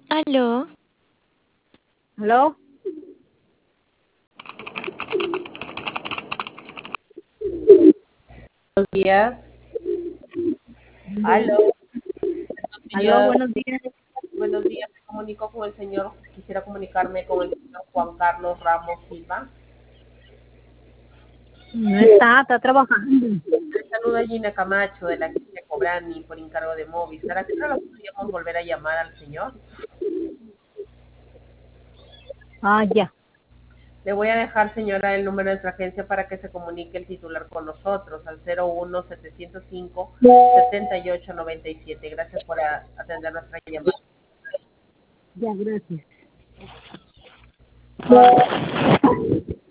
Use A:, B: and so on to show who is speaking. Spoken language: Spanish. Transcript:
A: Aló,
B: ¿Aló?
C: Buenos días. Aló, buenos
B: ¿Aló?
C: días.
B: Buenos días.
C: Buenos días. Me comunico con el señor. Quisiera comunicarme con el señor Juan Carlos Ramos Silva.
B: No está trabajando.
C: Le saluda Gina Camacho de la agencia Cobrani por encargo de Movistar. ¿A qué hora lo podríamos volver a llamar al señor?
B: Ah, ya.
C: Le voy a dejar, señora, el número de nuestra agencia para que se comunique el titular con nosotros al 01-705-7897. Gracias por atender nuestra llamada.
B: Ya, gracias.